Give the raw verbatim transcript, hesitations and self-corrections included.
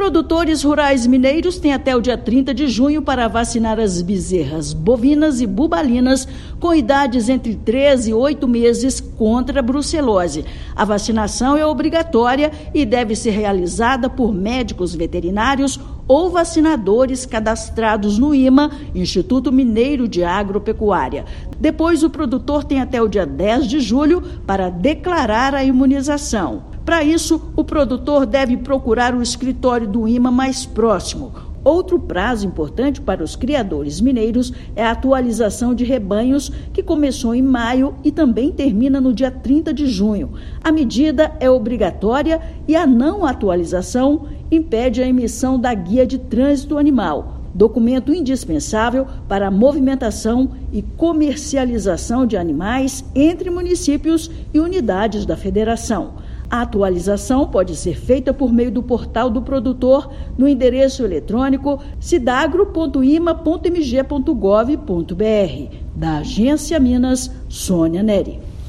Produtores rurais mineiros têm até o dia trinta de junho para vacinar as bezerras bovinas e bubalinas com idades entre três e oito meses contra a brucelose. A vacinação é obrigatória e deve ser realizada por médicos veterinários ou vacinadores cadastrados no I M A, Instituto Mineiro de Agropecuária. Depois, o produtor tem até o dia dez de julho para declarar a imunização. Para isso, o produtor deve procurar o escritório do I M A mais próximo. Outro prazo importante para os criadores mineiros é a atualização de rebanhos, que começou em maio e também termina no dia trinta de junho. A medida é obrigatória e a não atualização impede a emissão da Guia de Trânsito Animal, documento indispensável para a movimentação e comercialização de animais entre municípios e unidades da federação. A atualização pode ser feita por meio do portal do produtor no endereço eletrônico cidagro ponto i m a ponto m g ponto gov ponto b r. Da Agência Minas, Sônia Neri.